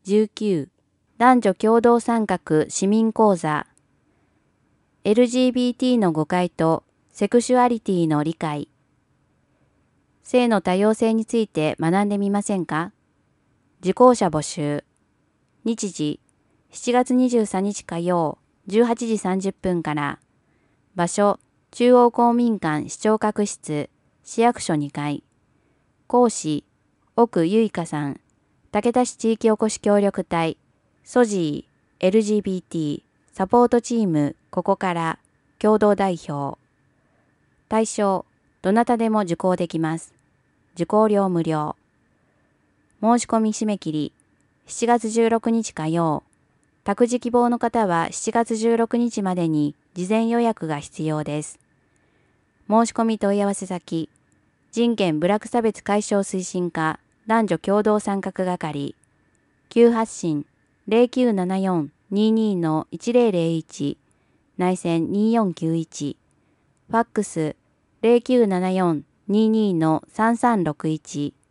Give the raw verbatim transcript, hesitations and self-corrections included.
じゅうきゅう男女共同参画市民講座 エルジービーティー の誤解とセクシュアリティの理解性の多様性について学んでみませんか？受講者募集日時しちがつにじゅうさんにち火曜じゅうはちじさんじゅっぷんから場所中央公民館視聴覚室市役所にかい講師奥ゆいかさん竹田市地域おこし協力隊ソジー エルジービーティー サポートチームここから共同代表対象どなたでも受講できます受講料無料申し込み締め切りしちがつじゅうろくにち火曜託児希望の方はしちがつじゅうろくにちまでに事前予約が必要です申し込み問い合わせ先人権部落差別解消推進課男女共同参画係急発進 ゼロきゅうななよん にーにー のいちぜろぜろいち 内線にーよんきゅういちファックス ゼロきゅうななよん にーにー のさんさんろくいち